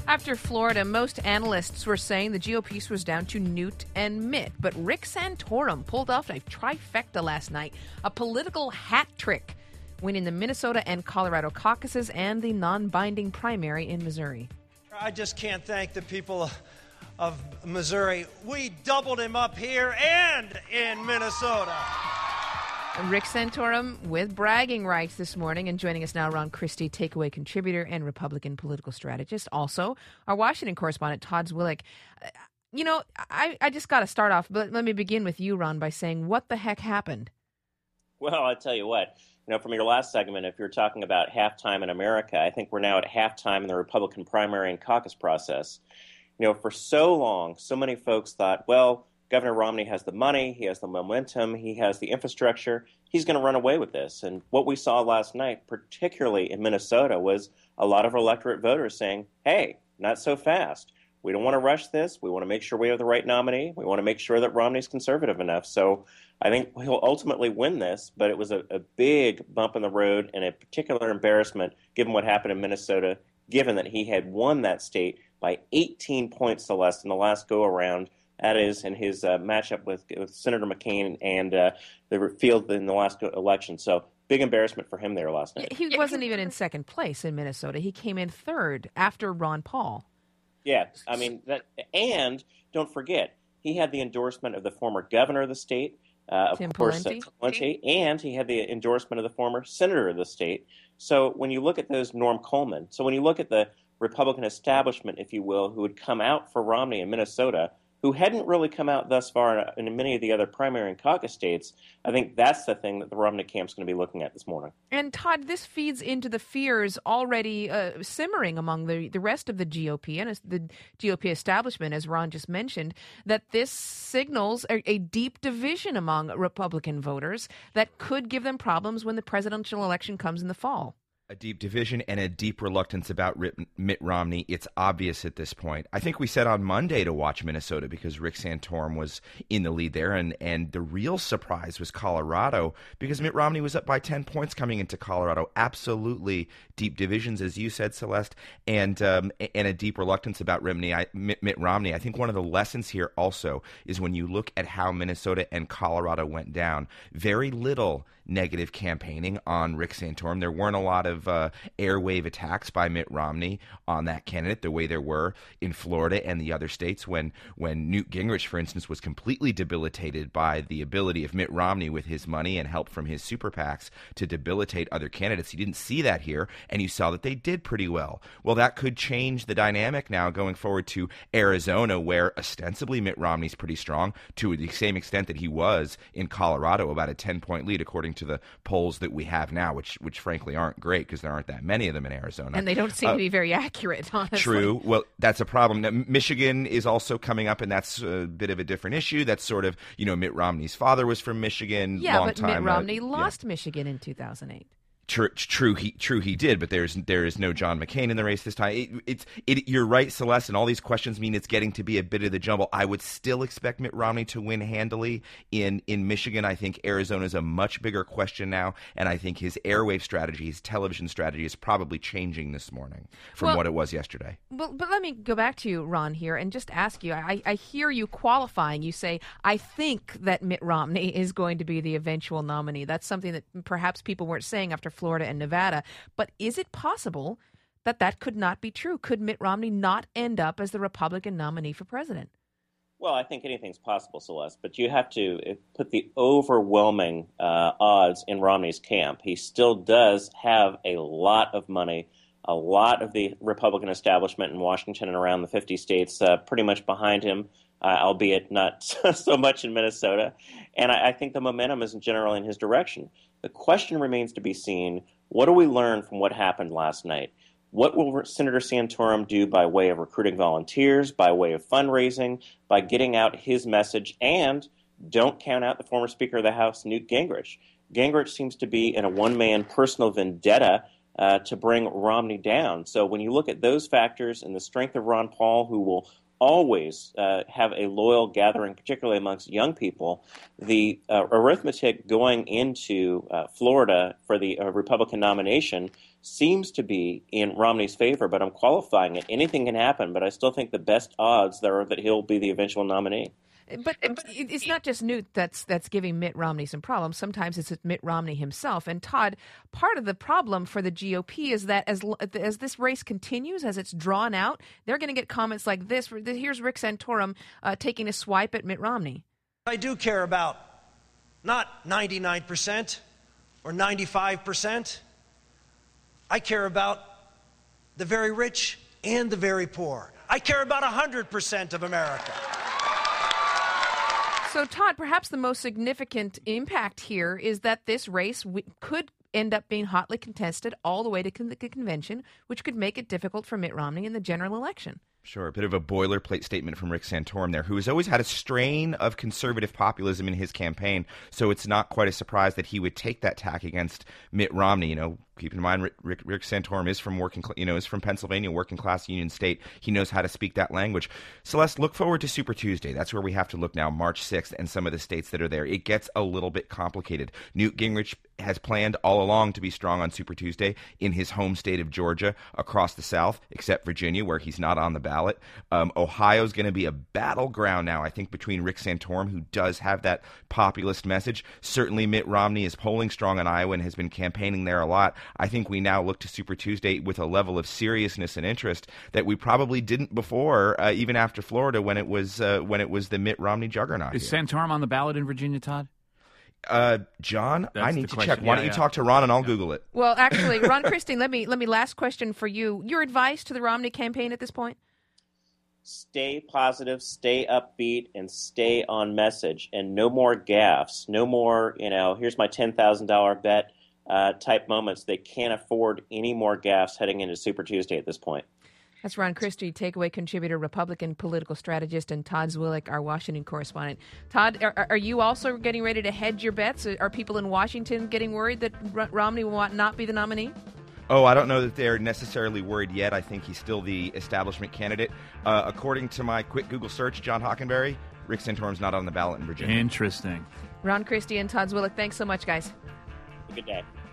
After Florida, most analysts were saying the GOP was down to Newt and Mitt. But Rick Santorum pulled off a trifecta last night, a political hat trick, winning the Minnesota and Colorado caucuses and the non-binding primary in Missouri. I just can't thank the people of Missouri. We doubled him up here and in Minnesota. Rick Santorum with bragging rights this morning, and joining us now, Ron Christie, takeaway contributor and Republican political strategist. Also, our Washington correspondent, Todd Zwillich. I just got to start off, but let me begin with you, Ron, by saying, what the heck happened? Well, I'll tell you what. From your last segment, if you're talking about halftime in America, I think we're now at halftime in the Republican primary and caucus process. For so long, so many folks thought, well, Governor Romney has the money, he has the momentum, he has the infrastructure, he's going to run away with this. And what we saw last night, particularly in Minnesota, was a lot of electorate voters saying, hey, not so fast. We don't want to rush this. We want to make sure we have the right nominee. We want to make sure that Romney's conservative enough. So I think he'll ultimately win this, but it was a big bump in the road and a particular embarrassment given what happened in Minnesota, given that he had won that state by 18 points to less in the last go-around. That is in his matchup with Senator McCain and the field in the last election. So big embarrassment for him there last night. He wasn't even in second place in Minnesota. He came in third after Ron Paul. Yeah, and don't forget, he had the endorsement of the former governor of the state, Tim Pawlenty, and he had the endorsement of the former senator of the state. So when you look at those, Norm Coleman, so when you look at the Republican establishment, if you will, who had come out for Romney in Minnesota, who hadn't really come out thus far in many of the other primary and caucus states, I think that's the thing that the Romney camp's going to be looking at this morning. And Todd, this feeds into the fears already simmering among the rest of the GOP and the GOP establishment, as Ron just mentioned, that this signals a deep division among Republican voters that could give them problems when the presidential election comes in the fall. A deep division and a deep reluctance about Mitt Romney. It's obvious at this point. I think we said on Monday to watch Minnesota because Rick Santorum was in the lead there. And the real surprise was Colorado because Mitt Romney was up by 10 points coming into Colorado. Absolutely deep divisions, as you said, Celeste, and a deep reluctance about Mitt Romney. I think one of the lessons here also is when you look at how Minnesota and Colorado went down, very little negative campaigning on Rick Santorum. There weren't a lot of airwave attacks by Mitt Romney on that candidate the way there were in Florida and the other states when Newt Gingrich, for instance, was completely debilitated by the ability of Mitt Romney with his money and help from his super PACs to debilitate other candidates. You didn't see that here, and you saw that they did pretty well. Well, that could change the dynamic now going forward to Arizona, where ostensibly Mitt Romney's pretty strong to the same extent that he was in Colorado, about a 10-point lead according to the polls that we have now, which frankly aren't great because there aren't that many of them in Arizona. And they don't seem to be very accurate, honestly. True. Well, that's a problem. Now, Michigan is also coming up, and that's a bit of a different issue. That's sort of, Mitt Romney's father was from Michigan. Yeah, long but time, Mitt Romney lost Michigan in 2008. True, he did, but there is no John McCain in the race this time. You're right, Celeste, and all these questions mean it's getting to be a bit of the jumble. I would still expect Mitt Romney to win handily in Michigan. I think Arizona is a much bigger question now, and I think his airwave strategy, his television strategy, is probably changing this morning from what it was yesterday. But let me go back to you, Ron, here, and just ask you. I hear you qualifying. You say, I think that Mitt Romney is going to be the eventual nominee. That's something that perhaps people weren't saying after Florida and Nevada. But is it possible that could not be true? Could Mitt Romney not end up as the Republican nominee for president? Well, I think anything's possible, Celeste, but you have to put the overwhelming odds in Romney's camp. He still does have a lot of money, a lot of the Republican establishment in Washington and around the 50 states pretty much behind him, albeit not so much in Minnesota. And I think the momentum is generally in his direction. The question remains to be seen, what do we learn from what happened last night? What will Senator Santorum do by way of recruiting volunteers, by way of fundraising, by getting out his message? And don't count out the former Speaker of the House, Newt Gingrich. Gingrich seems to be in a one-man personal vendetta to bring Romney down. So when you look at those factors and the strength of Ron Paul, who will always have a loyal gathering, particularly amongst young people, the arithmetic going into Florida for the Republican nomination seems to be in Romney's favor, but I'm qualifying it. Anything can happen, but I still think the best odds there are that he'll be the eventual nominee. But it's not just Newt that's giving Mitt Romney some problems. Sometimes it's Mitt Romney himself. And Todd, part of the problem for the GOP is that as this race continues, as it's drawn out, they're going to get comments like this. Here's Rick Santorum taking a swipe at Mitt Romney. I do care about not 99% or 95%. I care about the very rich and the very poor. I care about 100% of America. So, Todd, perhaps the most significant impact here is that this race could end up being hotly contested all the way to the convention, which could make it difficult for Mitt Romney in the general election. Sure, a bit of a boilerplate statement from Rick Santorum there, who has always had a strain of conservative populism in his campaign, so it's not quite a surprise that he would take that tack against Mitt Romney. Keep in mind, Rick Santorum is from Pennsylvania, working class Union State. He knows how to speak that language. Celeste, look forward to Super Tuesday. That's where we have to look now, March 6th, and some of the states that are there. It gets a little bit complicated. Newt Gingrich has planned all along to be strong on Super Tuesday in his home state of Georgia, across the South, except Virginia, where he's not on the ballot. Ohio's going to be a battleground now, I think, between Rick Santorum, who does have that populist message. Certainly Mitt Romney is polling strong in Iowa and has been campaigning there a lot. I think we now look to Super Tuesday with a level of seriousness and interest that we probably didn't before, even after Florida, when it was the Mitt Romney juggernaut. Is Santorum on the ballot in Virginia, Todd? John, That's I need to question. check. Why don't you talk to Ron and I'll Google it? Well, actually, Ron Christine, let me last question for you. Your advice to the Romney campaign at this point? Stay positive, stay upbeat, and stay on message, and no more gaffes. No more, here's my $10,000 bet type moments. They can't afford any more gaffes heading into Super Tuesday at this point. That's Ron Christie, takeaway contributor, Republican political strategist, and Todd Zwillich, our Washington correspondent. Todd, are you also getting ready to hedge your bets? Are people in Washington getting worried that Romney will not be the nominee? Oh, I don't know that they're necessarily worried yet. I think he's still the establishment candidate. According to my quick Google search, John Hockenberry, Rick Santorum's not on the ballot in Virginia. Interesting. Ron Christie and Todd Zwillich, thanks so much, guys. Good day.